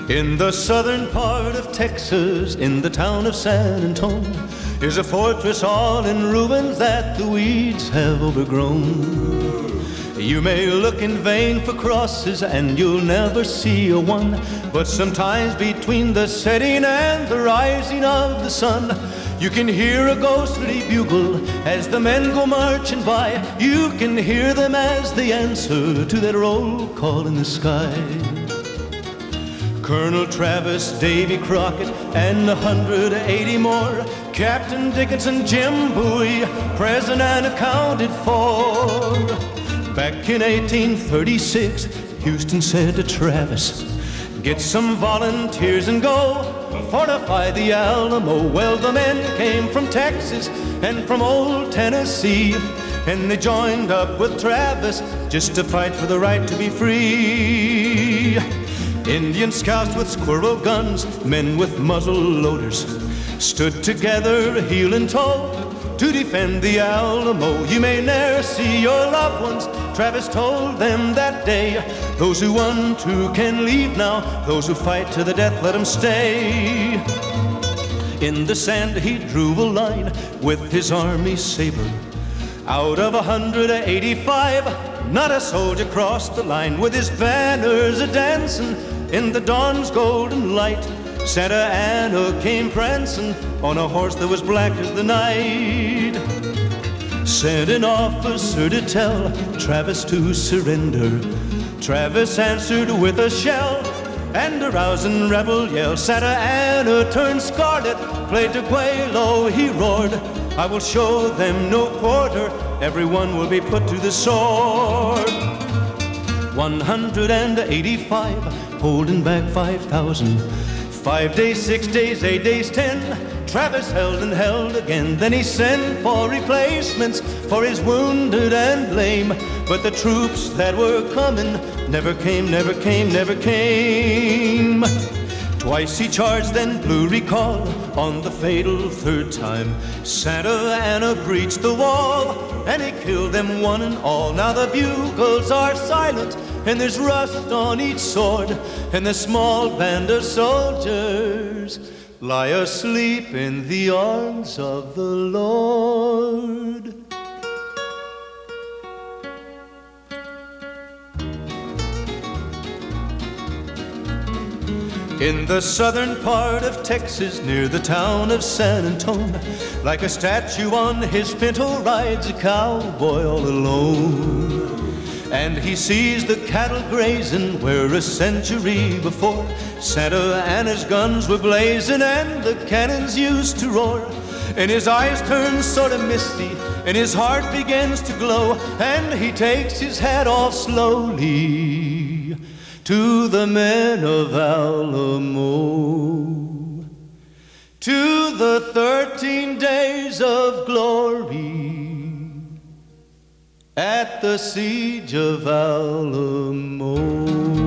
In the southern part of Texas, in the town of San Antonio, is a fortress all in ruins that the weeds have overgrown. You may look in vain for crosses and you'll never see a one, but sometimes between the setting and the rising of the sun, you can hear a ghostly bugle as the men go marching by. You can hear them as they answer to that roll call in the sky. Colonel Travis, Davy Crockett, and 180 more, Captain Dickinson, Jim Bowie, present and accounted for. Back in 1836, Houston said to Travis, "Get some volunteers and go fortify the Alamo." Well, the men came from Texas and from old Tennessee, and they joined up with Travis just to fight for the right to be free. Indian scouts with squirrel guns, men with muzzle loaders, stood together heel and toe to defend the Alamo. You may ne'er see your loved ones, Travis told them that day. Those who want to can leave now, those who fight to the death, let them stay. In the sand he drew a line with his army saber. Out of 185, not a soldier crossed the line. With his banners a-dancing in the dawn's golden light, Santa Anna came prancing on a horse that was black as the night. Sent an officer to tell Travis to surrender. Travis answered with a shell and a rousing rebel yell. Santa Anna turned scarlet, played to Quelo, he roared, "I will show them no quarter, everyone will be put to the sword." 185 holding back 5,000. 5 days, 6 days, 8 days, 10, Travis held and held again. Then he sent for replacements for his wounded and lame. But the troops that were coming never came, never came, never came. Twice he charged, then blew recall. On the fatal third time, Santa Anna breached the wall, and he killed them one and all. Now the bugles are silent, and there's rust on each sword, and the small band of soldiers lie asleep in the arms of the Lord. In the southern part of Texas, near the town of San Antonio, like a statue on his pinto rides a cowboy all alone. And he sees the cattle grazing where a century before Santa Anna's guns were blazing and the cannons used to roar. And his eyes turn sort of misty and his heart begins to glow, and he takes his hat off slowly to the men of Alamo, to the 13 days of glory at the siege of Alamo.